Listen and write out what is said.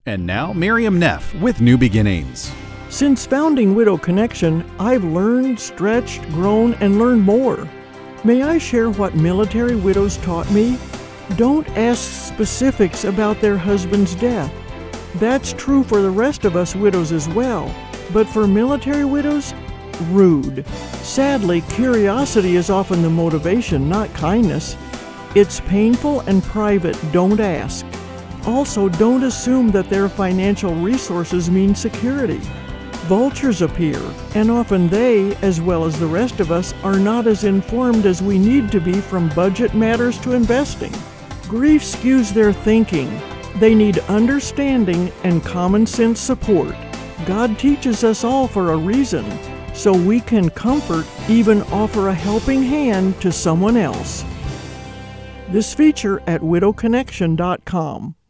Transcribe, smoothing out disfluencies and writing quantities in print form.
And now, Miriam Neff with New Beginnings. Since founding Widow Connection, I've learned, stretched, grown, and learned more. May I share what military widows taught me? Don't ask specifics about their husband's death. That's true for the rest of us widows as well. But for military widows, rude. Sadly, curiosity is often the motivation, not kindness. It's painful and private. Don't ask. Also, don't assume that their financial resources mean security. Vultures appear, and often they, as well as the rest of us, are not as informed as we need to be from budget matters to investing. Grief skews their thinking. They need understanding and common sense support. God teaches us all for a reason, so we can comfort, even offer a helping hand to someone else. This feature at widowconnection.com.